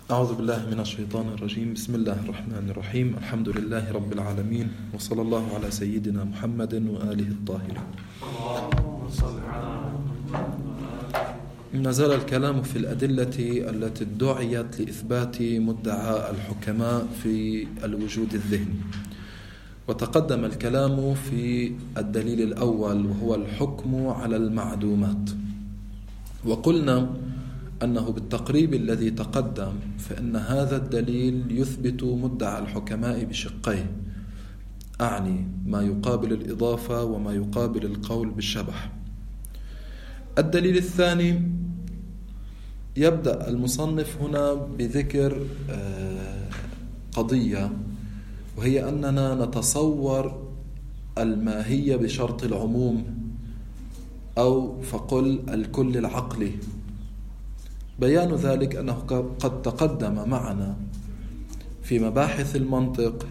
أعوذ بالله من الشيطان الرجيم. بسم الله الرحمن الرحيم. الحمد لله رب العالمين، وصلى الله على سيدنا محمد وآله الطاهرين. ما زال الكلام في الأدلة التي ادعيت لإثبات مدعى الحكماء في الوجود الذهني، وتقدم الكلام في الدليل الأول وهو الحكم على المعدومات، وقلنا أنه بالتقريب الذي تقدم فإن هذا الدليل يثبت مدعى الحكماء بشقيه، أعني ما يقابل الإضافة وما يقابل القول بالشبح. الدليل الثاني يبدأ المصنف هنا بذكر قضية، وهي أننا نتصور الماهية بشرط العموم، أو فقل الكل العقلي. بيان ذلك أنه قد تقدم معنا في مباحث المنطق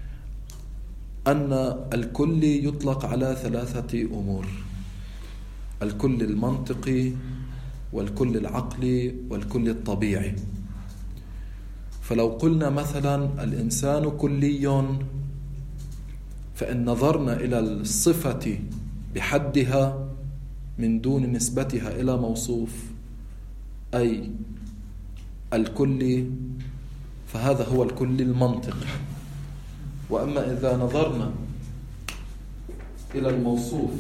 أن الكل يطلق على ثلاثة أمور: الكل المنطقي، والكل العقلي، والكل الطبيعي. فلو قلنا مثلا الإنسان كلي، فإن نظرنا إلى الصفة بحدها من دون نسبتها إلى موصوف، أي الكل، فهذا هو الكل المنطقي. وأما إذا نظرنا إلى الموصوف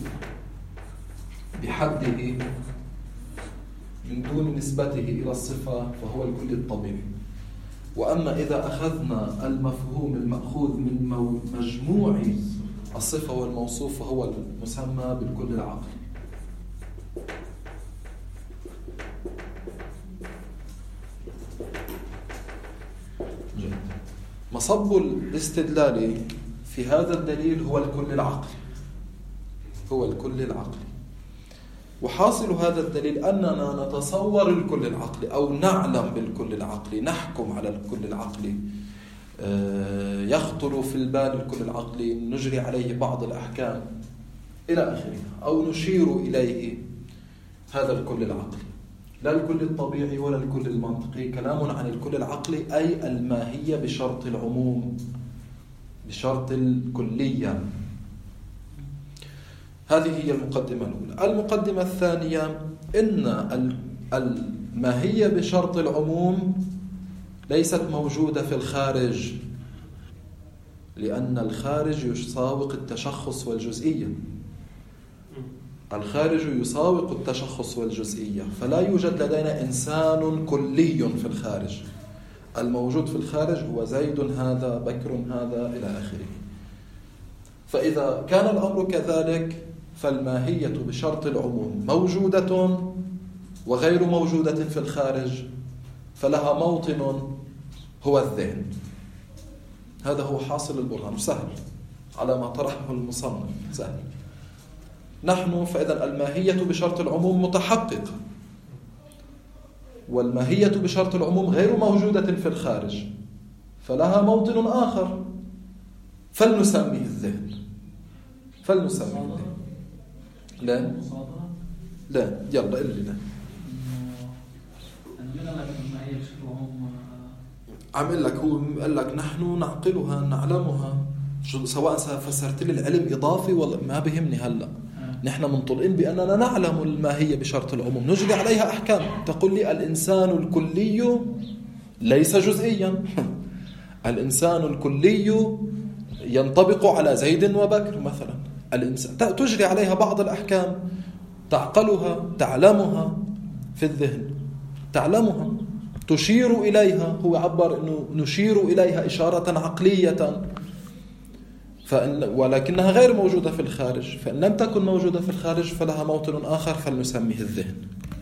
بحده من دون نسبته إلى الصفة فهو الكل الطبيعي. وأما إذا أخذنا المفهوم المأخوذ من مجموع الصفة والموصوف فهو المسمى بالكل العقلي. مصب الاستدلال في هذا الدليل هو الكل العقلي، هو الكل العقلي. وحاصل هذا الدليل أننا نتصور الكل العقلي، أو نعلم بالكل العقلي، نحكم على الكل العقلي، يخطر في البال الكل العقلي، نجري عليه بعض الأحكام إلى آخره، أو نشير إليه. هذا الكل العقلي، لا الكل الطبيعي ولا الكل المنطقي. كلام عن الكل العقلي أي الماهية بشرط العموم، بشرط الكلية. هذه هي المقدمة الأولى. المقدمة الثانية إن الماهية بشرط العموم ليست موجودة في الخارج، لأن الخارج يساوق التشخص والجزئية. الخارج يساوق التشخص والجزئية، فلا يوجد لدينا إنسان كلي في الخارج. الموجود في الخارج هو زيد هذا، بكر هذا، إلى آخره. فإذا كان الأمر كذلك فالماهية بشرط العموم موجودة وغير موجودة في الخارج، فلها موطن هو الذهن. هذا هو حاصل البرهان. سهل على ما طرحه المصنف، سهل. نحن فإذا الماهية بشرط العموم متحققة، والماهية بشرط العموم غير موجودة في الخارج، فلها موطن آخر، فلنسميه الذهن. فلنسميه الذهن. لا لا، يلا قل لنا. عمل لك، هو قال لك نحن نعقلها نعلمها. سواء فسرت لي العلم إضافي ولا ما بهمني. هلأ نحن منطلقين بأننا نعلم الماهية بشرط العموم، نجري عليها أحكام. تقول لي الإنسان الكلي ليس جزئيا. الإنسان الكلي ينطبق على زيد وبكر مثلا. الإنسان تجري عليها بعض الأحكام، تعقلها، تعلمها في الذهن، تعلمها، تشير إليها. هو عبر أنه نشير إليها إشارة عقلية، ولكنها غير موجودة في الخارج. فإن لم تكن موجودة في الخارج فلها موطن آخر، فلنسميه الذهن.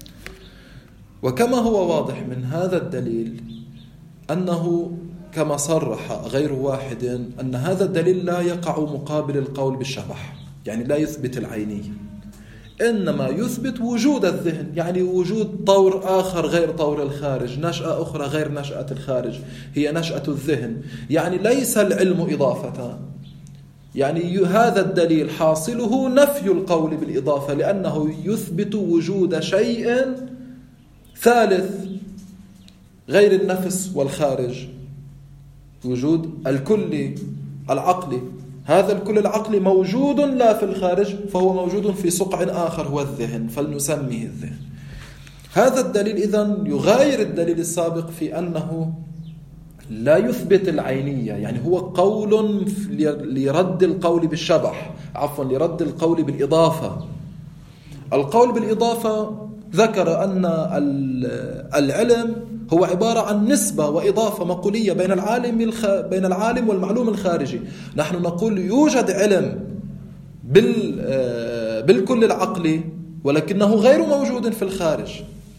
وكما هو واضح من هذا الدليل أنه كما صرح غير واحد أن هذا الدليل لا يقع مقابل القول بالشبح، يعني لا يثبت العينية، إنما يثبت وجود الذهن، يعني وجود طور آخر غير طور الخارج، نشأة أخرى غير نشأة الخارج، هي نشأة الذهن. يعني ليس العلم إضافة، يعني هذا الدليل حاصله نفي القول بالإضافة، لأنه يثبت وجود شيء ثالث غير النفس والخارج، وجود الكل العقلي. هذا الكل العقلي موجود لا في الخارج، فهو موجود في صقع آخر هو الذهن، فلنسميه الذهن. هذا الدليل إذن يغاير الدليل السابق في أنه لا يثبت العينية، يعني هو قول لرد القول بالشبح، لرد القول بالإضافة. القول بالإضافة ذكر أن العلم هو عبارة عن نسبة وإضافة مقولية بين العالم والمعلوم الخارجي. نحن نقول يوجد علم بالكل العقلي ولكنه غير موجود في الخارج،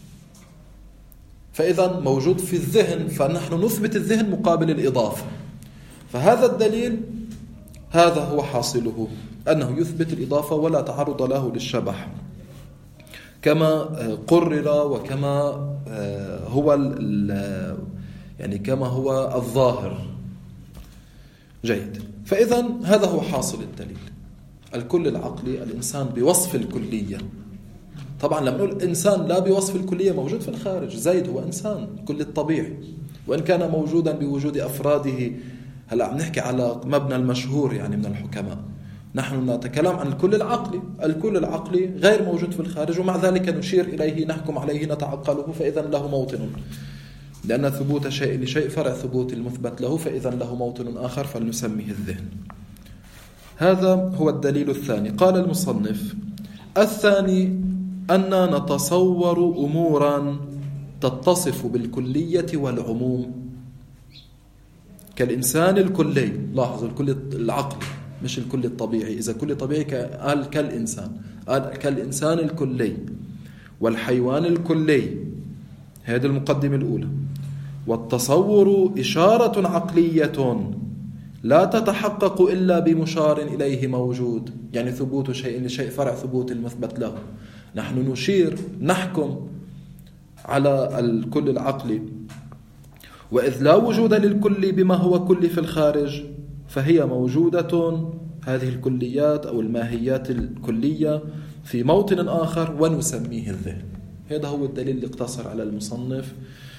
فإذا موجود في الذهن، فنحن نثبت الذهن مقابل الإضافة. فهذا الدليل هذا هو حاصله، أنه يثبت الإضافة ولا تعرض له للشبح كما قرر وكما هو يعني كما هو الظاهر. جيد. فإذا هذا هو حاصل الدليل، الكل العقلي، الإنسان بوصف الكلية. طبعا لما نقول إنسان لا بوصف الكلية موجود في الخارج، زيد هو إنسان كل الطبيعي وإن كان موجودا بوجود أفراده. هلأ عم نحكي على مبنى المشهور يعني من الحكماء، نحن نتكلم عن الكل العقلي. الكل العقلي غير موجود في الخارج، ومع ذلك نشير إليه، نحكم عليه، نتعقله، فإذا له موطن، لأن ثبوت شيء لشيء فرع ثبوت المثبت له، فإذا له موطن آخر فلنسميه الذهن. هذا هو الدليل الثاني. قال المصنف: الثاني أننا نتصور أمورا تتصف بالكلية والعموم كالإنسان الكلي. لاحظوا الكل العقلي مش الكل الطبيعي. إذا كل طبيعي قال كالإنسان، قال كالإنسان الكلي والحيوان الكلي. هذه المقدمة الأولى. والتصور إشارة عقلية لا تتحقق إلا بمشار إليه موجود، يعني ثبوت شيء لشيء فرع ثبوت المثبت له. نحن نشير، نحكم على الكل العقلي، وإذ لا وجود للكل بما هو كل في الخارج فهي موجودة، هذه الكليات أو الماهيات الكلية، في موطن آخر ونسميه الذهن. هذا هو الدليل اللي اقتصر على المصنف،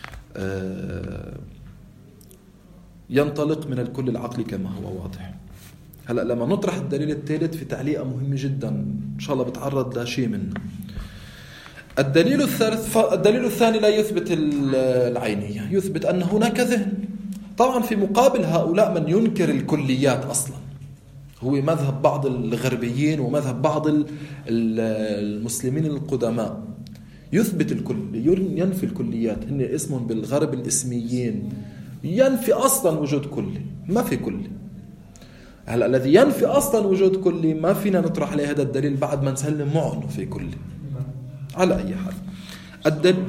ينطلق من الكل العقلي كما هو واضح. هلأ لما نطرح الدليل الثالث في تعليقة مهمة جدا إن شاء الله بتعرض لشيء منه. الدليل الثالث، الدليل الثاني لا يثبت العينية، يثبت أن هناك ذهن. طبعا في مقابل هؤلاء من ينكر الكليات أصلا، هو مذهب بعض الغربيين ومذهب بعض المسلمين القدماء، يثبت الكل، ينفي الكليات. هن اسمهم بالغرب الاسميين، ينفي أصلا وجود كلي، ما في كلي. هلا الذي ينفي أصلا وجود كلي ما فينا نطرح عليه هذا الدليل بعد ما نسلم معه أنه في كلي. على أي حال الدليل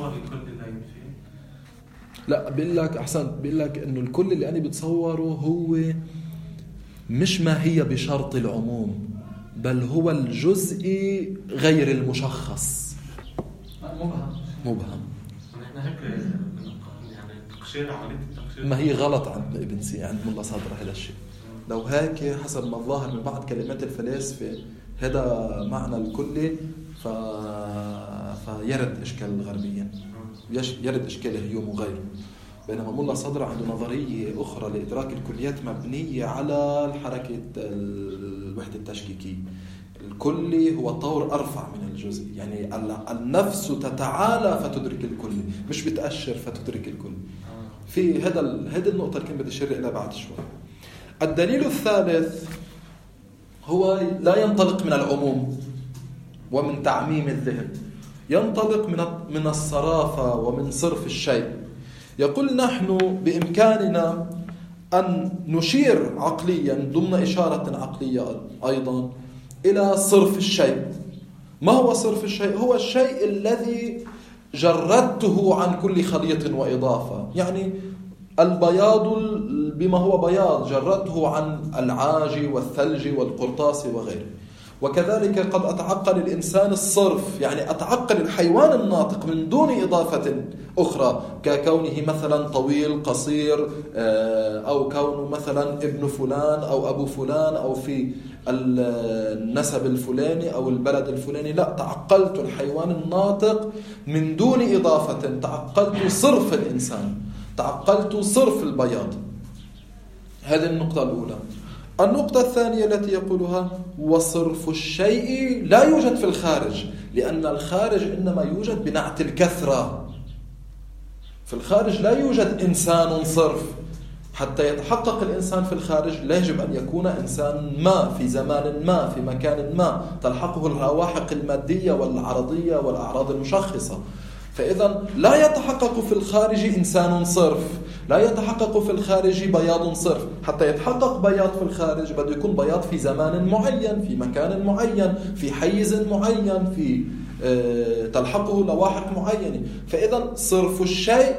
لا بيقول لك أحسن، بيقول لك إنه الكل اللي أنا بتصوره هو مش ما هي بشرط العموم، بل هو الجزئي غير المشخص، مبهم. نحن هيك يعني تقشير، عملية التقشير ما هي غلط عند ابن سينا، عند ملا صدر هذا الشيء. لو هيك حسب ما الظاهر من بعض كلمات الفلاسفة هذا معنى الكلي، فيرد إشكال الغربيين، يرد إشكال هيوم وغيره. بينما ملا صدر عنده نظرية أخرى لإدراك الكليات مبنية على الحركة الوحدة التشكيكية. الكلي هو طور أرفع من الجزء، يعني النفس تتعالى فتدرك الكلي، مش بتأشر فتدرك الكلي. في هذا النقطة اللي كنت بدي أشير إليها بعد شوي. الدليل الثالث هو لا ينطلق من العموم ومن تعميم الذهن، ينطلق من الصرافة ومن صرف الشيء. يقول نحن بإمكاننا أن نشير عقليا ضمن إشارة عقلية أيضا إلى صرف الشيء. ما هو صرف الشيء؟ هو الشيء الذي جردته عن كل خليط وإضافة، يعني البياض بما هو بياض جردته عن العاج والثلج والقرطاس وغيره. وكذلك قد أتعقل الإنسان الصرف، يعني أتعقل الحيوان الناطق من دون إضافة أخرى، ككونه مثلا طويل قصير، أو كونه مثلا ابن فلان أو أبو فلان أو في النسب الفلاني أو البلد الفلاني. لا، تعقلت الحيوان الناطق من دون إضافة، تعقلت صرف الإنسان، تعقلت صرف البياض. هذه النقطة الأولى. النقطة الثانية التي يقولها: وصرف الشيء لا يوجد في الخارج، لأن الخارج إنما يوجد بنعت الكثرة. في الخارج لا يوجد إنسان صرف. حتى يتحقق الإنسان في الخارج لا يجب أن يكون إنسان ما في زمان ما في مكان ما تلحقه الرواحق المادية والعرضية والأعراض المشخصة. فإذا لا يتحقق في الخارج إنسان صرف، لا يتحقق في الخارج بياض صرف. حتى يتحقق بياض في الخارج بده يكون بياض في زمان معين، في مكان معين، في حيز معين، في تلحقه لواحق معينة. فإذا صرف الشيء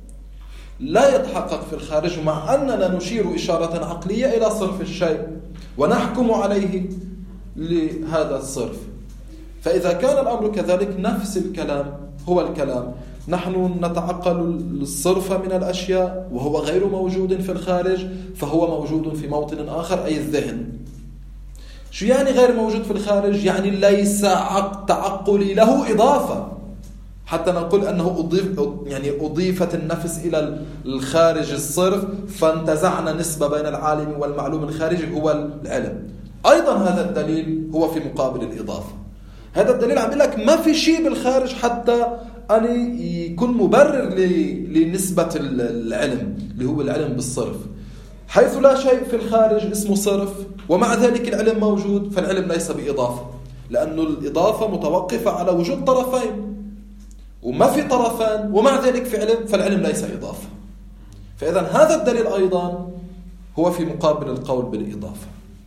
لا يتحقق في الخارج، مع أننا نشير إشارة عقلية إلى صرف الشيء ونحكم عليه لهذا الصرف. فإذا كان الأمر كذلك نفس الكلام هو الكلام. نحن نتعقل الصرف من الأشياء وهو غير موجود في الخارج، فهو موجود في موطن آخر، أي الذهن. شو يعني غير موجود في الخارج؟ يعني ليس تعقلي له إضافة حتى نقول أنه أضيفت النفس إلى الخارج الصرف، فانتزعنا نسبة بين العالم والمعلوم الخارجي هو العلم. أيضا هذا الدليل هو في مقابل الإضافة. هذا الدليل عم لك ما في شيء بالخارج حتى أن يكون مبرر لنسبة العلم اللي هو العلم بالصرف، حيث لا شيء في الخارج اسمه صرف ومع ذلك العلم موجود، فالعلم ليس بإضافة، لأن الإضافة متوقفة على وجود طرفين، وما في طرفان ومع ذلك في علم، فالعلم ليس إضافة. فإذا هذا الدليل أيضا هو في مقابل القول بالإضافة.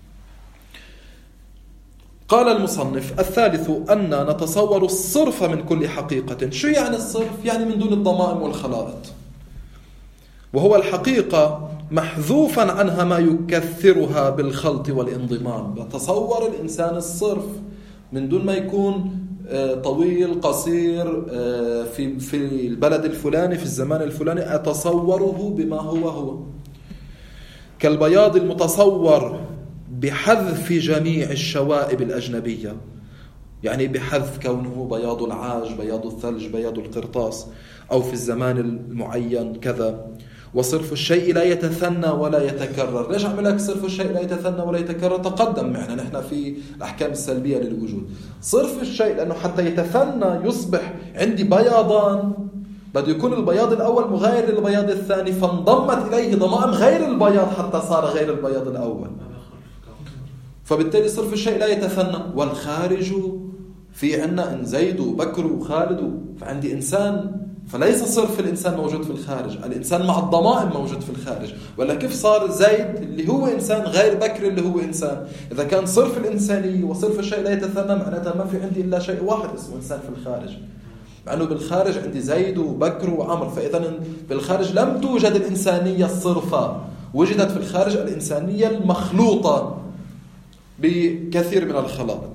قال المصنف: الثالث أن نتصور الصرف من كل حقيقة. شو يعني الصرف؟ يعني من دون الضمائم والخلائط، وهو الحقيقة محذوفا عنها ما يكثرها بالخلط والانضمام. يتصور الإنسان الصرف من دون ما يكون طويل قصير في البلد الفلاني في الزمان الفلاني، أتصوره بما هو كالبياض المتصور بحذف جميع الشوائب الأجنبية، يعني بحذف كونه بياض العاج، بياض الثلج، بياض القرطاس، أو في الزمان المعين كذا. وصرف الشيء لا يتثنى ولا يتكرر. ليش عمل لك صرف الشيء لا يتثنى ولا يتكرر؟ تقدم معنا نحن في الأحكام السلبية للوجود. صرف الشيء لأنه حتى يتثنى يصبح عندي بياضان، بده يكون البياض الأول مغاير للبياض الثاني، فانضمت إليه ضمائم غير البياض حتى صار غير البياض الأول، فبالتالي صرف الشيء لا يتثنى. والخارج في عنا إن زيد وبكر وخالد، فعندي إنسان، فليس صرف الإنسان موجود في الخارج، الإنسان مع الضمائم موجود في الخارج. ولا كيف صار زيد اللي هو إنسان غير بكر اللي هو إنسان؟ إذا كان صرف الإنساني وصرف الشيء لا يتثنى، معناتها ما في عندي إلا شيء واحد اسمه إنسان في الخارج، مع أنه بالخارج عندي زيد وبكر وعمر. فإذا بالخارج لم توجد الإنسانية الصرفة، وجدت في الخارج الإنسانية المخلوطة بكثير من الخلائط.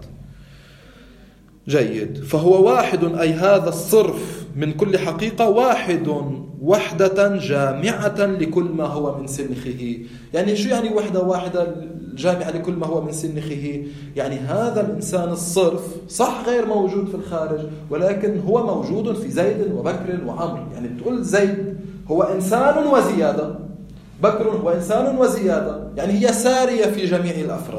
جيد. فهو واحد، أي هذا الصرف من كل حقيقة واحد، وحدة جامعة لكل ما هو من سنخه. يعني شو يعني وحدة واحدة جامعة لكل ما هو من سنخه؟ يعني هذا الإنسان الصرف صح غير موجود في الخارج، ولكن هو موجود في زيد وبكر وعمر. يعني بتقول زيد هو إنسان وزيادة، بكر هو إنسان وزيادة، يعني هي سارية في جميع الأفراد.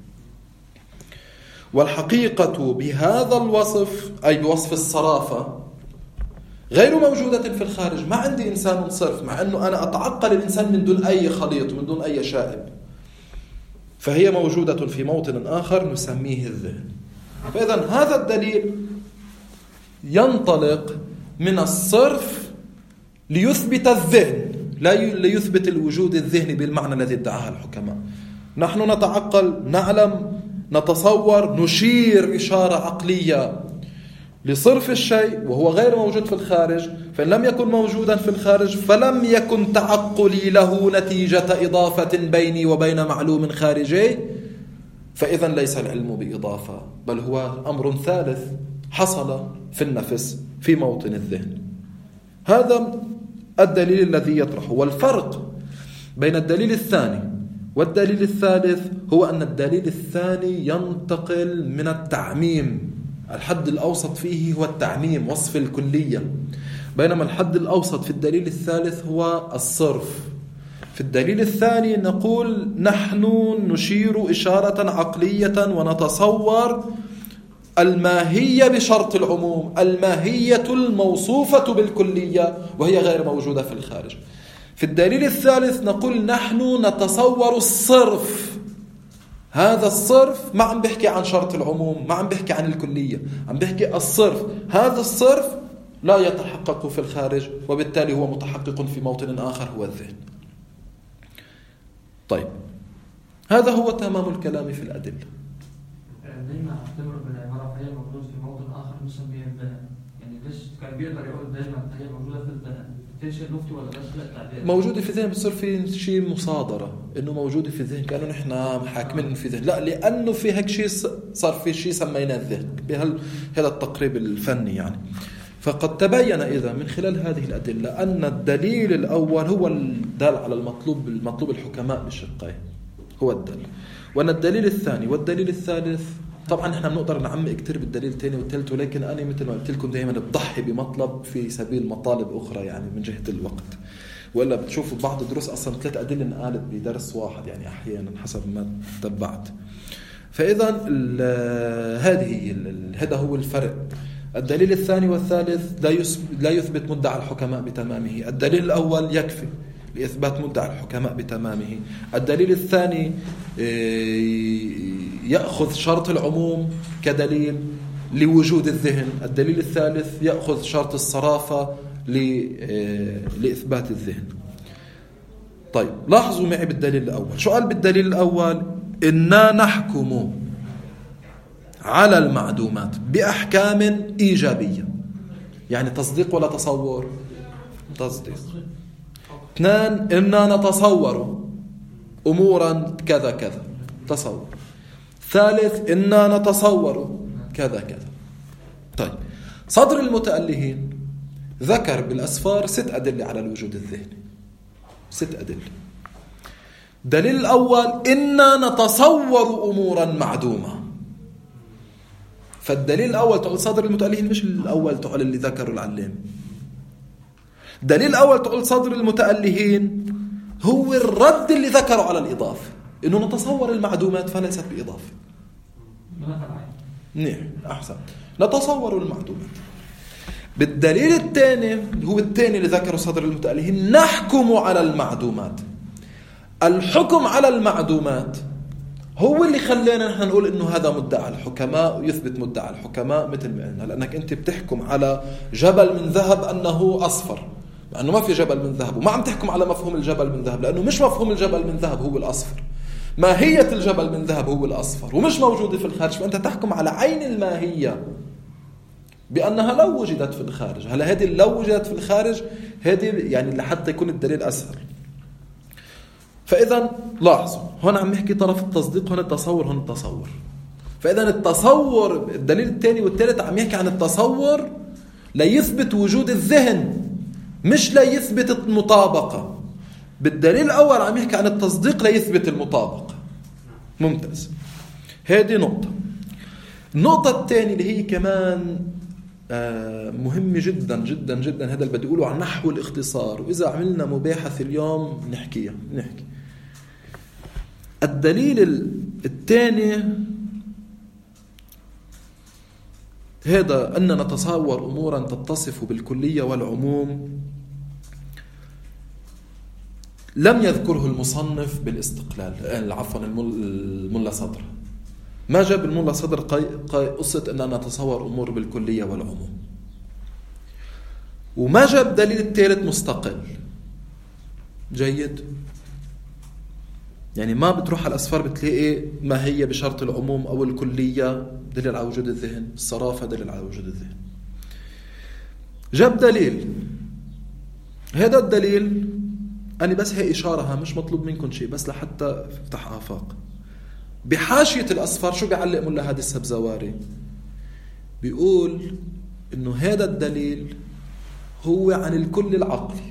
والحقيقة بهذا الوصف، أي بوصف الصرافة، غير موجودة في الخارج. ما عندي إنسان صرف، مع أنه أنا أتعقل الإنسان من دون أي خليط، من دون أي شائب، فهي موجودة في موطن آخر نسميه الذهن. فإذا هذا الدليل ينطلق من الصرف ليثبت الذهن، لا ليثبت الوجود الذهني بالمعنى الذي ادعاه الحكماء. نحن نتعقل، نعلم، نتصور، نشير إشارة عقلية لصرف الشيء وهو غير موجود في الخارج، فإن لم يكن موجودا في الخارج فلم يكن تعقلي له نتيجة إضافة بيني وبين معلوم خارجي، فإذا ليس العلم بإضافة، بل هو أمر ثالث حصل في النفس في موطن الذهن. هذا الدليل الذي يطرح. والفرق بين الدليل الثاني والدليل الثالث هو أن الدليل الثاني ينتقل من التعميم، الحد الأوسط فيه هو التعميم، وصف الكلية، بينما الحد الأوسط في الدليل الثالث هو الصرف. في الدليل الثاني نقول نحن نشير إشارة عقلية ونتصور الماهية بشرط العموم، الماهية الموصوفة بالكلية وهي غير موجودة في الخارج. في الدليل الثالث نقول نحن نتصور الصرف. هذا الصرف ما عم بيحكي عن شرط العموم، ما عم بيحكي عن الكلية، عم بيحكي الصرف. هذا الصرف لا يتحقق في الخارج، وبالتالي هو متحقق في موطن آخر هو الذهن. طيب، هذا هو تمام الكلام في الأدلة. دايما اعتبر بالعبارة فهي موجود في موطن آخر نسميه الذهن، يعني ليش كان بيقدر يقول دايما هي موجودة في الذهن؟ في شيء نفتي ولا بس لا تعبير؟ موجودة في الذهن بصير في شيء مصادرة إنه موجودة في الذهن، كأنه نحن حاكمين في الذهن. لا، لأنه في هيك شيء صار في شيء سميناه الذهن بهذا التقريب الفني يعني. فقد تبين إذا من خلال هذه الأدلة أن الدليل الأول هو الدال على المطلوب الحكماء بالشقين، هو الدل، وأن الدليل الثاني والدليل الثالث طبعا احنا بنقدر نعمق كتير بالدليل الثاني والثالث، ولكن أنا مثل ما قلت لكم دائما بضحي بمطلب في سبيل مطالب أخرى يعني من جهة الوقت، وإلا بتشوفوا بعض الدروس أصلا 3 أدلة انقالت بدرس واحد يعني أحيانا حسب ما تبعت. فإذا هذا هو الفرق. الدليل الثاني والثالث لا يثبت مدعى الحكماء بتمامه. الدليل الأول يكفي لإثبات مدعى الحكماء بتمامه. الدليل الثاني يأخذ شرط العموم كدليل لوجود الذهن. الدليل الثالث يأخذ شرط الصرافة لإثبات الذهن. طيب، لاحظوا معي بالدليل الأول شو قال بالدليل الأول؟ إنا نحكم على المعدومات بأحكام إيجابية، يعني تصديق ولا تصور؟ تصديق. 2 إننا نتصور أمورا كذا كذا، تصور. 3 إننا نتصور كذا كذا. طيب، صدر المتألهين ذكر بالأسفار 6 أدلة على الوجود الذهني، 6 أدلة. دليل الأول إننا نتصور أمورا معدومة. فالدليل الأول تقول صدر المتألهين، مش الأول تقول اللي ذكره العلام. دليل الأول تقول صدر المتألهين هو الرد اللي ذكره على الإضافة، إنه نتصور المعدومات فليست بإضافة. نعم، أحسن، نتصور المعدومات. بالدليل الثاني هو الثاني اللي ذكره صدر المتألهين، نحكم على المعدومات. الحكم على المعدومات هو اللي خلينا نحن نقول إنه هذا مدعى الحكماء ويثبت مدعى الحكماء مثل ما قلنا، لأنك أنت بتحكم على جبل من ذهب أنه أصفر، مع أنه ما في جبل من ذهب، وما عم تحكم على مفهوم الجبل من ذهب، لأنه مش مفهوم الجبل من ذهب هو الأصفر، ماهية الجبل من ذهب هو الأصفر ومش موجودة في الخارج. فأنت تحكم على عين الماهية بأنها لو وجدت في الخارج. هلا هذه لو وجدت في الخارج هذه يعني لحتى يكون الدليل أسهل. فإذا لاحظوا هون عم نحكي طرف التصديق، هون التصور، هون التصور. فإذا التصور، الدليل الثاني والثالث عم يحكي عن التصور ليثبت وجود الذهن، مش ليثبت المطابقة. بالدليل الأول عم يحكي عن التصديق ليثبت المطابقة. ممتاز، هذه نقطة. النقطة الثانية اللي هي كمان مهمة جدا جدا جدا، هذا اللي بدي أقوله عن نحو الاختصار، وإذا عملنا مباحث اليوم نحكي. الدليل الثاني هذا أن نتصور أمورا تتصف بالكلية والعموم، لم يذكره المصنف بالاستقلال، عفوا الملا صدر ما جاب الملا صدر قصة أننا نتصور أمور بالكلية والعموم، وما جاب دليل الثالث مستقل. جيد، يعني ما بتروح على الأسفار بتلاقي ما هي بشرط العموم أو الكلية دليل على وجود الذهن، الصرافة دليل على وجود الذهن. جاب دليل، هذا الدليل، أنا بس هي إشارة، مش مطلوب منكم شيء، بس لحتى افتح آفاق. هذا الدليل هو الدليل الذي ذكره المصنف. هذا الدليل هو الدليل الذي ذكره المصنف. هذا الدليل هو الدليل الذي ذكره المصنف. بحاشية الأصفار شو بيعلق ملا هادي السبزواري؟ بيقول إنه هذا الدليل هو عن الكل العقلي،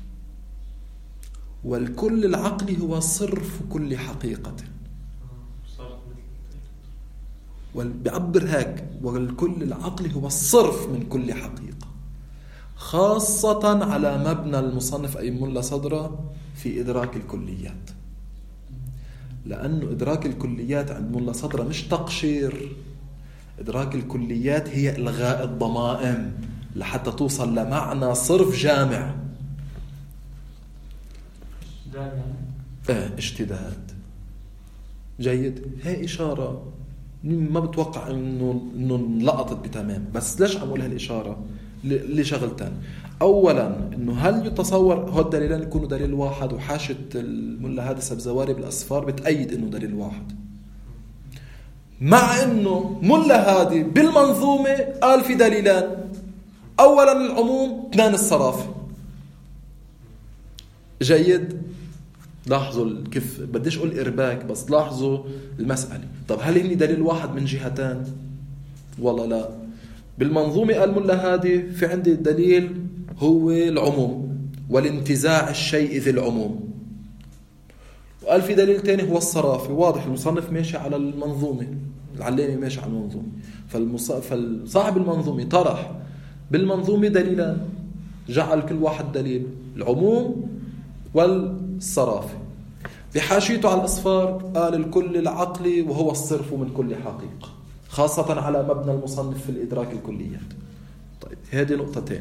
والكل العقلي هو صرف كل حقيقة. وبيعبر هيك، والكل العقلي هو الصرف من كل حقيقة، خاصة على مبنى المصنف أي ملا صدرة في إدراك الكليات. لأنه إدراك الكليات عند ملا صدرة مش تقشير، إدراك الكليات هي إلغاء الضمائم لحتى توصل لمعنى صرف جامع. اجتهاد جيد. هي إشارة ما بتوقع إنه لقطت بتمام، بس ليش عم أقول هالإشارة؟ لشغلتين. أولا إنه هل يتصور هو الدليلين يكونوا دليل واحد، وحاشة الملا هادي السبزواري بالأصفار بتأيد إنه دليل واحد، مع إنه ملا هادي بالمنظومة قال في دليلان. أولا العموم، اثنان الصرافة. جيد. لاحظوا كيف بديش أقول إرباك، بس لاحظوا المسألة. طب هل هني دليل واحد من جهتان؟ والله لا. بالمنظومة قال ملا هادي في عندي الدليل هو العموم والانتزاع الشيء ذي العموم، وقال في دليل تاني هو الصرافة. واضح المصنف ماشي على المنظومة، العلامي ماشي على المنظومة. فالصاحب المنظومة طرح بالمنظومة دليلان، جعل كل واحد دليل العموم والصرافة. بحاشيته على الأصفار قال الكل العقلي وهو الصرف من كل حقيقة، خاصة على مبنى المصنف في الإدراك الكليات. طيب هذه نقطتين.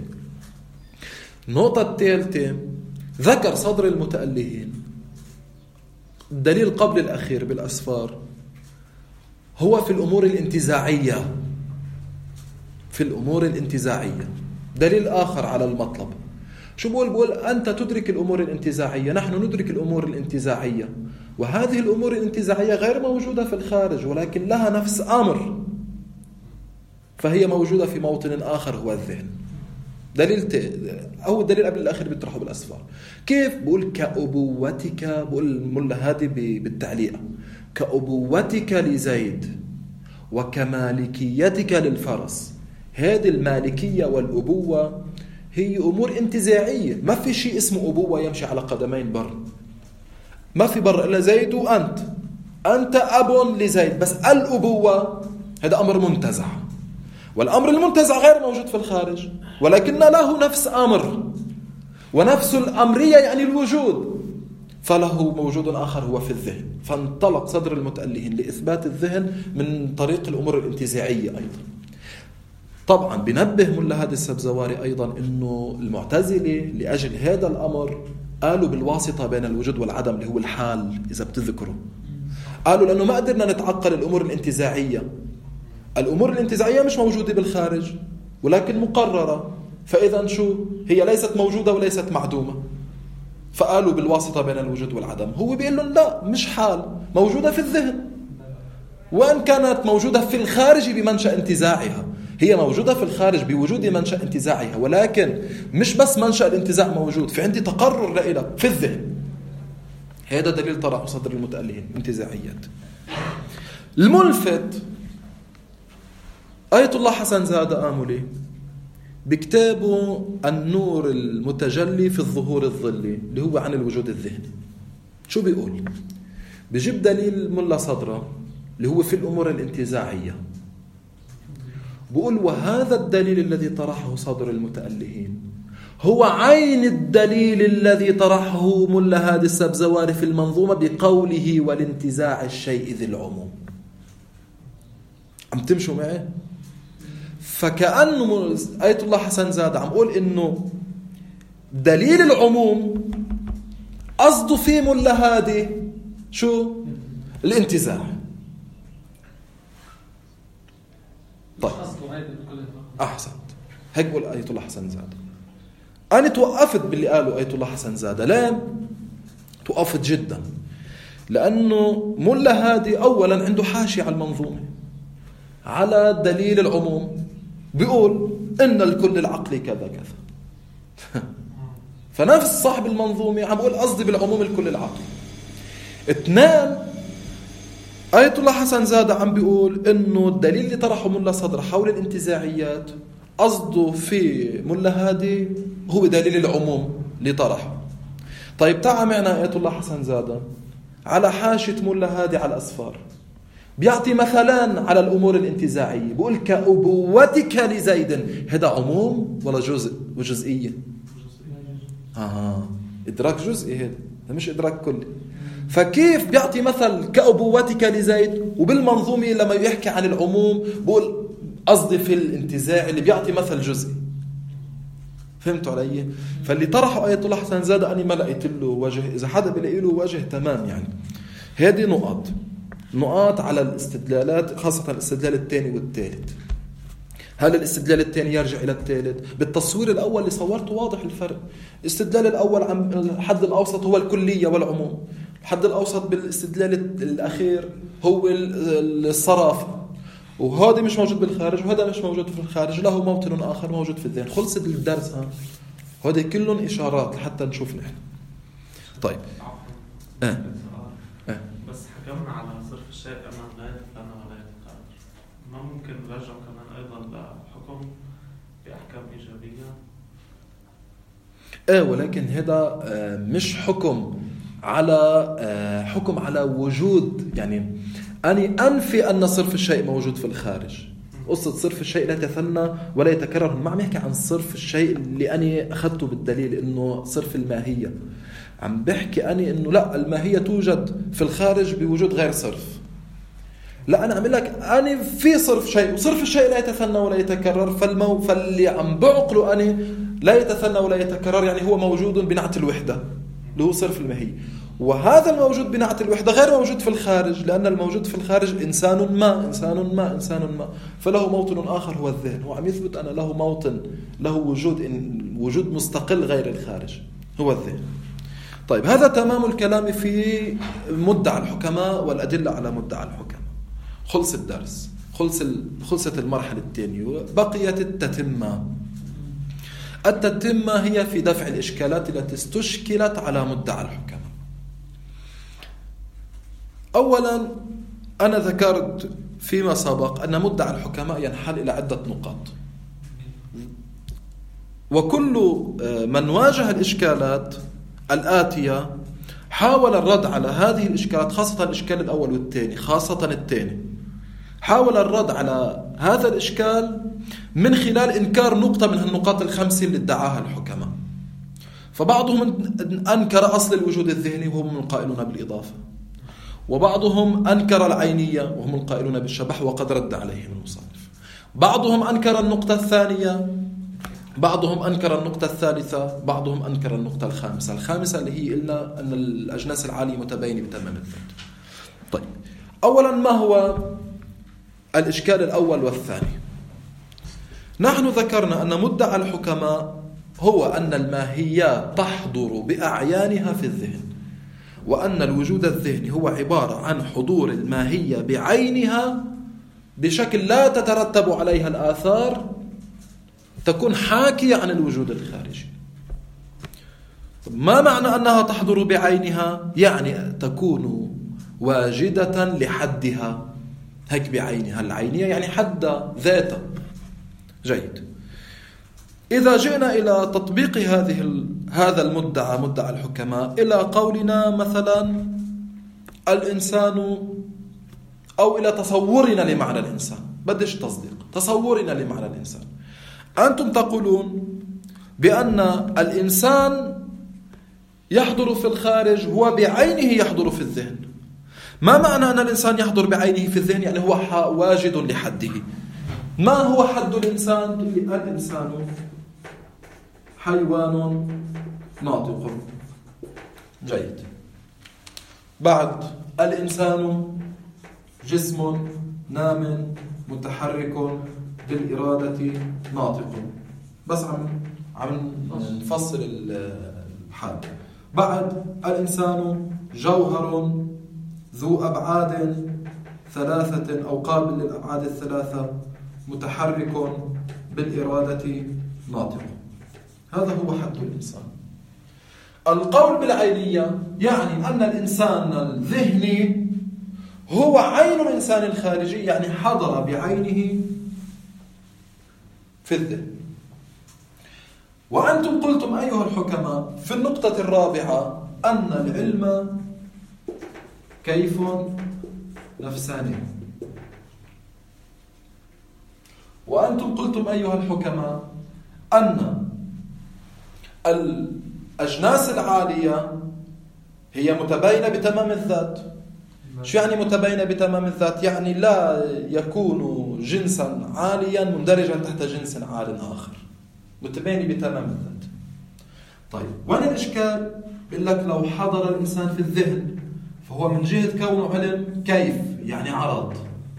النقطة الثالثة، ذكر صدر المتألهين الدليل قبل الأخير بالأصفار هو في الأمور الانتزاعية. في الأمور الانتزاعية دليل آخر على المطلب. شو بقول أنت تدرك الأمور الانتزاعية، نحن ندرك الأمور الانتزاعية، وهذه الأمور الانتزاعية غير موجودة في الخارج، ولكن لها نفس أمر، فهي موجودة في موطن آخر هو الذهن. دليل أو الدليل قبل الأخير بيطرحه بالأصفار. كيف؟ بقول كأبوتك، بقول ملا هادي بالتعليق، كأبوتك لزيد وكمالكيتك للفرس. هذه المالكية والأبوة هي أمور انتزاعية. ما في شيء اسمه أبوة يمشي على قدمين بر، ما في بر إلا زيد وأنت، أنت أب لزيد. بس الأبوة هذا أمر منتزع، والأمر المنتزع غير موجود في الخارج، ولكن له نفس أمر، ونفس الأمرية يعني الوجود، فله موجود آخر هو في الذهن. فانطلق صدر المتألهين لإثبات الذهن من طريق الأمور الانتزاعية أيضا. طبعا بنبه ملا هادي السبزواري أيضا أنه المعتزلة لأجل هذا الأمر قالوا بالواسطة بين الوجود والعدم اللي هو الحال. إذا بتذكروا قالوا لأنه ما قدرنا نتعقل الأمور الانتزاعية. الأمور الانتزاعية مش موجودة بالخارج ولكن مقررة، فإذا شو هي؟ ليست موجودة وليست معدومة. فقالوا بالواسطة بين الوجود والعدم. هو بيقول لهم لا، مش حال، موجودة في الذهن، وأن كانت موجودة في الخارج بمنشأ انتزاعها. هي موجودة في الخارج بوجود منشأ انتزاعها، ولكن مش بس منشأ الانتزاع موجود، في عندي تقرر لإله في الذهن. هذا دليل طرح صدر المتألهين انتزاعيات. الملفت آية الله حسن زاد آملي بكتابه النور المتجلي في الظهور الظلي اللي هو عن الوجود الذهني. شو بيقول؟ بيجيب دليل ملا صدرة اللي هو في الأمور الانتزاعية، بقول وهذا الدليل الذي طرحه صدر المتألهين هو عين الدليل الذي طرحه ملا هادي السبزواري في المنظومة بقوله والانتزاع الشيء ذي العموم. عم تمشوا معي؟ فكأنه آية الله حسن زاد عم قول إنه دليل العموم قصده في ملا هادي شو؟ الانتزاع. طيب أحسنت، هيك بقول آية الله حسن زاد. أنا توقفت باللي قالوا آية الله حسن زاد. لا، توقفت جدا، لأنه ملا هادي أولا عنده حاشية على المنظومة على دليل العموم، بيقول إن الكل العقلي كذا كذا. فنفس صاحب المنظومة عم بقول قصدي بالعموم الكل العقلي. اثنان، آية الله حسن زادة عم بيقول إنه الدليل اللي طرحه ملا صدر حول الانتزاعيات قصده في ملا هادي هو دليل العموم اللي طرحه. طيب تعال معنا آية الله حسن زادة على حاشية ملا هادي على الأسفار، بيعطي مثلا على الأمور الانتزاعية، بيقول كأبوتك لزيد، هذا عموم ولا جزء وجزئية؟ إدراك جزئي، هذا مش إدراك كلي. فكيف بيعطي مثل كأبوتك لزيد وبالمنظومة لما يحكي عن العموم بقول قصدي في الانتزاع اللي بيعطي مثل جزئي؟ فهمتوا علي؟ فاللي طرحوا آية الله حسن زادة أنا ما لقيت له وجه، إذا حدا بلاقي له وجه تمام يعني. هذه نقاط على الاستدلالات، خاصة الاستدلال الثاني والثالث. هل الاستدلال الثاني يرجع إلى الثالث؟ بالتصوير الأول اللي صورته واضح الفرق. الاستدلال الأول عن الحد الأوسط هو الكلية والعموم، الحد الأوسط بالاستدلال الأخير هو الصرافة، وهذا مش موجود بالخارج وهذا مش موجود في الخارج، له موطن آخر موجود في الذهن. خلصت الدرس. هذه كلهم إشارات لحتى نشوف نحن. طيب بس حكمنا على صرف الشيء أمام لا يتثنى ولا يتكرر، ما ممكن نرجع كمان أيضا لحكم بأحكام إيجابية؟ ولكن هذا مش حكم على وجود، يعني أني أنفي أن صرف الشيء موجود في الخارج. قصة صرف الشيء لا يتثنى ولا يتكرر، ما عم يحكي عن صرف الشيء اللي أنا أخذته بالدليل إنه صرف الماهية. عم بحكي أني إنه لا، الماهية توجد في الخارج بوجود غير صرف. لا، أنا أعمل لك أني في صرف شيء، وصرف الشيء لا يتثنى ولا يتكرر، فاللي عم بعقله أني لا يتثنى ولا يتكرر يعني هو موجود بنعت الوحدة اللي هو صرف الماهية. وهذا الموجود بنعت الوحدة غير موجود في الخارج، لأن الموجود في الخارج إنسان ما فله موطن آخر هو الذهن. هو عم يثبت أن له موطن، له وجود مستقل غير الخارج هو الذهن. طيب هذا تمام الكلام في مدعى الحكماء والأدلة على مدعى الحكماء. خلص الدرس، خلصت المرحلة الثانية، بقيت التتمة. التتمة هي في دفع الإشكالات التي استشكلت على مدعى الحكماء. أولا أنا ذكرت فيما سبق أن مدعى الحكماء ينحل إلى عدة نقاط، وكل من واجه الإشكالات الآتية حاول الرد على هذه الإشكالات، خاصة الإشكال الأول والثاني، خاصة الثاني حاول الرد على هذا الإشكال من خلال إنكار نقطة من النقاط الخمسة اللي ادعاها الحكماء. فبعضهم أنكر أصل الوجود الذهني وهم القائلون بالإضافة، وبعضهم أنكر العينية وهم القائلون بالشبح وقد رد عليهم المصنف. بعضهم أنكر النقطة الثانية، بعضهم أنكر النقطة الثالثة، بعضهم أنكر النقطة الخامسة اللي هي إلا أن الأجناس العالية متباينة بتمام الذات. طيب أولا ما هو الإشكال الأول والثاني؟ نحن ذكرنا أن مدعى الحكماء هو أن الماهيات تحضر بأعيانها في الذهن، وأن الوجود الذهني هو عبارة عن حضور الماهية بعينها بشكل لا تترتب عليها الآثار، تكون حاكية عن الوجود الخارجي. ما معنى أنها تحضر بعينها؟ يعني تكون واجدة لحدها، هيك بعينها. العينية يعني حد ذاته. جيد. إذا جئنا إلى تطبيق هذا المدعى مدعى الحكماء إلى قولنا مثلا الإنسان، أو إلى تصورنا لمعنى الإنسان، بدش تصديق، تصورنا لمعنى الإنسان. أنتم تقولون بأن الإنسان يحضر في الخارج، هو بعينه يحضر في الذهن. ما معنى أن الإنسان يحضر بعينه في الذهن؟ يعني هو واجد لحده. ما هو حد الإنسان؟ الإنسان حيوان ناطق. جيد. بعد الإنسان جسم نام متحرك بالإرادة ناطق. بس عم نفصل الحال. بعد الإنسان جوهر ذو أبعاد ثلاثة أو قابل للأبعاد الثلاثة متحرك بالإرادة ناطق. هذا هو حد الإنسان. القول بالعينية يعني أن الإنسان الذهني هو عين الإنسان الخارجي، يعني حضر بعينه في الذهن. وأنتم قلتم أيها الحكماء في النقطة الرابعة أن العلم كيف نفساني. وأنتم قلتم أيها الحكماء أن الأجناس العالية هي متباينة بتمام الذات. شو يعني متباينة بتمام الذات؟ يعني لا يكون جنسا عاليا مندرجا تحت جنس عال آخر، متباينة بتمام الذات. طيب وين الإشكال؟ بيقول لك لو حضر الإنسان في الذهن فهو من جهة كونه علم كيف يعني عرض،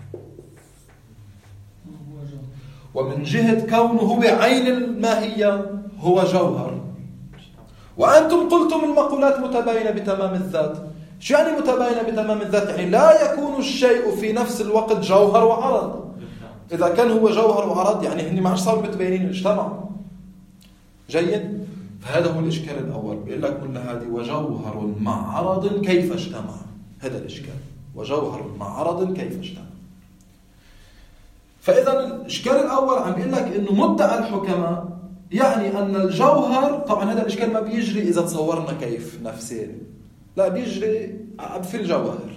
ومن جهة كونه بعين الماهية هو جوهر. وأنتم قلتم المقولات متباينة بتمام الذات. شو يعني متباينة بتمام الذات؟ يعني لا يكون الشيء في نفس الوقت جوهر وعرض. إذا كان هو جوهر وعرض يعني هني ما عادش صاروا متباينين، اجتمعوا. جيد؟ فهذا هو الإشكال الأول. بيقول لك كلها هذه وجوهر مع عرض كيف اجتمع. هذا الإشكال، وجوهر مع عرض كيف اجتمع. فإذا الإشكال الأول عم بيقول لك إنه مدعى الحكماء يعني أن الجوهر، طبعا هذا الإشكال ما بيجري إذا تصورنا كيف نفسين، لا بيجري في الجواهر.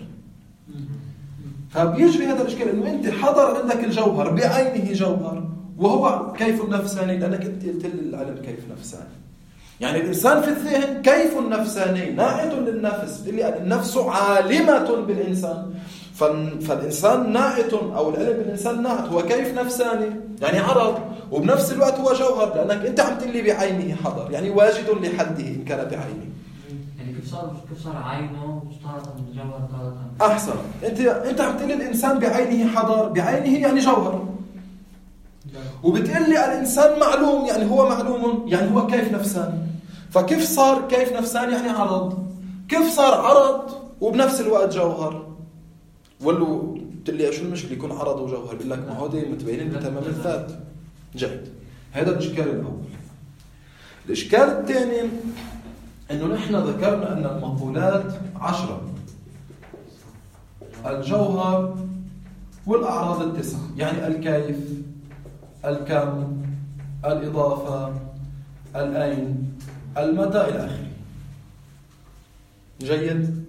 فبيجري هذا الإشكال إنه أنت حضر عندك الجوهر بعينه جوهر وهو كيف نفساني، لأنك أنت قلت لي العلم كيف نفساني. يعني الإنسان في الذهن كيف نفساني ناعت للنفس، اللي النفس عالمة بالإنسان، فالإنسان ناعت أو العلم بالإنسان ناعت هو كيف نفساني يعني عرض، وبنفس الوقت هو جوهر لأنك أنت عم تقول لي بعينه حضر، يعني واجد لحده إن كان بعينه. يعني كيف صار عينه تارة جوهر تارة. أحسن. أنت عم تقول لي الإنسان بعينه حضر، بعينه يعني جوهر، وبتقول لي الإنسان معلوم يعني هو معلوم يعني هو كيف نفساني. فكيف صار كيف نفساني يعني عرض، كيف صار عرض وبنفس الوقت جوهر؟ ولو قلت لي شو المشكلة يكون عرض وجوهر؟ بقول لك ما هو دي متباينين بتمام الذات. جيد، هذا الإشكال الأول. الإشكال الثاني إنه نحن ذكرنا أن المقولات 10، الجوهر والأعراض 9، يعني الكيف، الكم، الإضافة، الأين، المتى إلى آخره. جيد.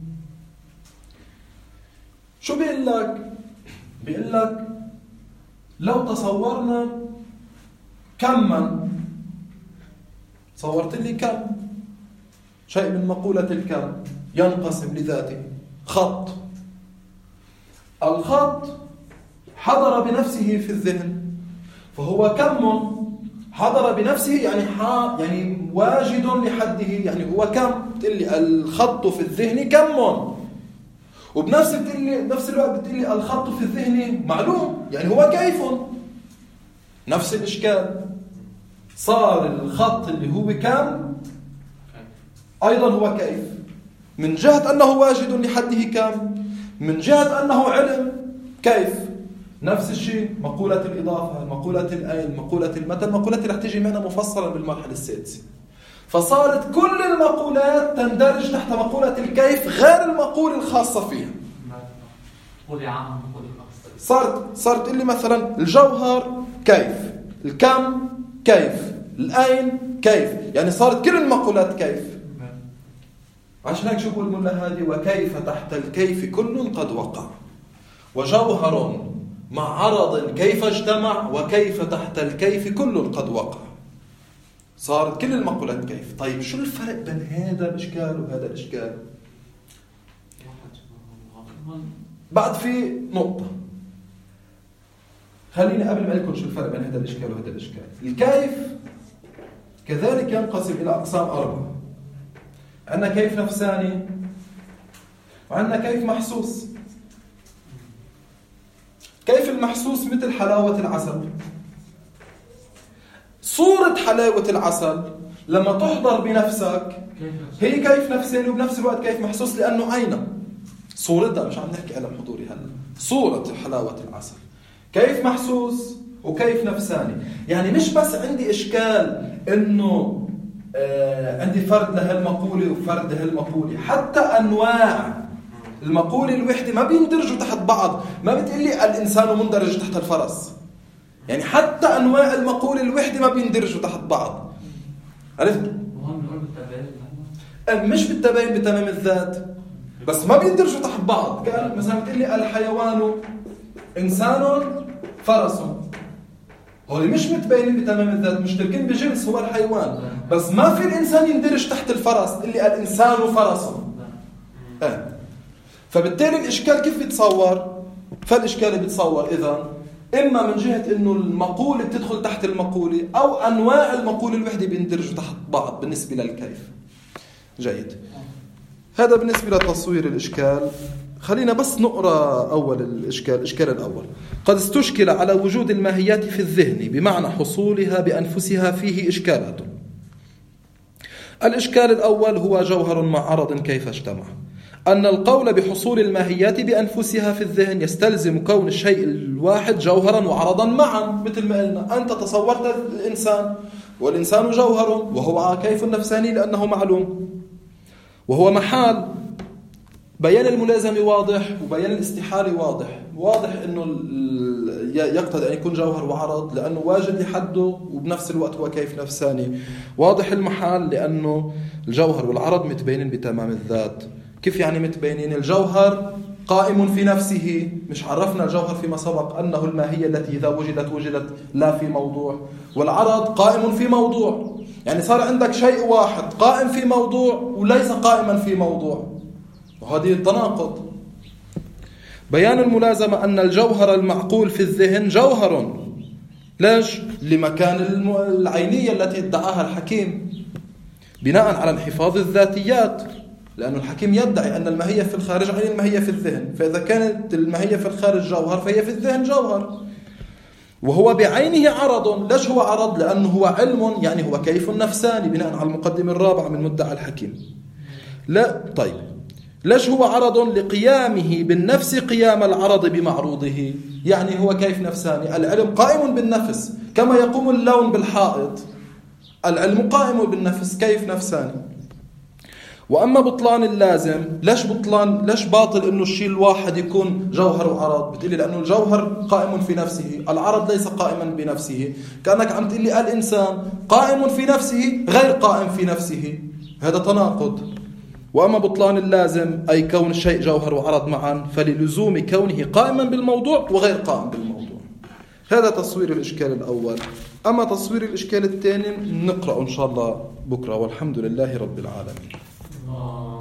شو بيقول لك؟ بيقول لك لو تصورنا كما، صورت لي كم، شيء من مقولة الكم ينقسم لذاته، خط. الخط حضر بنفسه في الذهن فهو كم حضر بنفسه، يعني واجد لحده، يعني هو كم. بتقول لي الخط في الذهن كم، وبنفس الوقت بتقول لي الخط في الذهن معلوم، يعني هو كيف. نفس الإشكال، صار الخط اللي هو كم أيضا هو كيف، من جهة أنه واجد لحده كم، من جهة أنه علم كيف. نفس الشيء مقولة الإضافة، مقولة الأين، مقولة المتى، المقولات اللي رح تيجي معنا مفصلا بالمرحلة السادسة. فصارت كل المقولات تندرج تحت مقولة الكيف غير المقولة الخاصة فيها. مقولة عامة مقولة خاصة. صارت اللي مثلا الجوهر كيف، الكم كيف، الأين كيف، يعني صارت كل المقولات كيف. عشان هيك شو بقول الملا هذه وكيف تحت الكيف كل قد وقع، وجوهر مع عرض كيف اجتمع، وكيف تحت الكيف كل قد وقع. صارت كل المقولات كيف. طيب شو الفرق بين هذا الإشكال وهذا الإشكال؟ بعد في نقطة، خليني قبل ما أقول شو الفرق بين هذا الإشكال وهذا الإشكال. الكيف كذلك ينقسم إلى أقسام 4. عندنا كيف نفساني، وعندنا كيف محسوس. كيف المحسوس مثل حلاوة العسل. صورة حلاوة العسل لما تحضر بنفسك هي كيف نفساني وبنفس الوقت كيف محسوس، لأنه عينه صورتها، مش عم نحكي علم حضوري هلا، صورة حلاوة العسل كيف محسوس وكيف نفساني. يعني مش بس عندي إشكال إنه عندي فرد لهالمقولة وفرد لهالمقولة، حتى أنواع المقولة الوحدة ما بيندرجوا تحت بعض. ما بتقلي الإنسان مندرج تحت الفرس، يعني حتى أنواع المقولة الوحدة ما بيندرجوا تحت بعض. عرفت؟ وهم نقول بالتباين، مش بالتباين بتمام الذات، بس ما بيندرجوا تحت بعض. كان مثلا بتقلي الحيوان إنسان فرس، هول مش متباينين بتمام الذات، مشتركين بجنس هو الحيوان، بس ما في الإنسان يندرج تحت الفرس اللي الإنسان فرس. فبالتالي الإشكال كيف بيتصور؟ فالإشكال بيتصور إذا إما من جهة إنه المقولة بتدخل تحت المقولة، أو أنواع المقولة الوحدة بيندرجوا تحت بعض بالنسبة للكيف. جيد، هذا بالنسبة لتصوير الإشكال. خلينا بس نقرأ أول الإشكال الأول. قد استشكل على وجود الماهيات في الذهن بمعنى حصولها بأنفسها فيه إشكالات. الإشكال الأول هو جوهر مع عرض كيف اجتمع. أن القول بحصول الماهيات بأنفسها في الذهن يستلزم كون الشيء الواحد جوهرا وعرضا معا. مثل ما قلنا، أنت تصورت الإنسان والإنسان جوهر وهو كيف نفساني لأنه معلوم وهو محال. بيان الملازمة واضح وبيان الاستحالة واضح أنه يقتضي أن يكون جوهر وعرض لأنه واجد لحده وبنفس الوقت هو كيف نفساني. واضح المحال لأنه الجوهر والعرض متبينين بتمام الذات. كيف يعني متبينين؟ الجوهر قائم في نفسه، مش عرفنا الجوهر فيما سبق أنه الماهية التي إذا وجدت لا في موضوع، والعرض قائم في موضوع. يعني صار عندك شيء واحد قائم في موضوع وليس قائما في موضوع، وهذه التناقض. بيان الملازمة أن الجوهر المعقول في الذهن جوهر. ليش؟ لمكان العينية التي ادعاها الحكيم بناء على انحفاظ الذاتيات، لأن الحكيم يدعي أن الماهية في الخارج عين الماهية في الذهن، فإذا كانت الماهية في الخارج جوهر فهي في الذهن جوهر، وهو بعينه عرض. ليش هو عرض؟ لأنه هو علم، يعني هو كيف نفساني بناء على المقدمة الرابعة من مدعى الحكيم. لا طيب، ليش هو عرض؟ لقيامه بالنفس قيام العرض بمعروضه، يعني هو كيف نفساني. العلم قائم بالنفس كما يقوم اللون بالحائط، العلم قائم بالنفس كيف نفساني. وأما بطلان اللازم، ليش باطل إنه الشيء الواحد يكون جوهر وعرض؟ بتقولي لأنه الجوهر قائم في نفسه، العرض ليس قائما بنفسه. كأنك عم تقولي الإنسان قائم في نفسه غير قائم في نفسه، هذا تناقض. وأما بطلان اللازم أي كون الشيء جوهر وعرض معا، فللزوم كونه قائما بالموضوع وغير قائم بالموضوع. هذا تصوير الإشكال الأول. أما تصوير الإشكال الثاني نقرأ إن شاء الله بكرة، والحمد لله رب العالمين.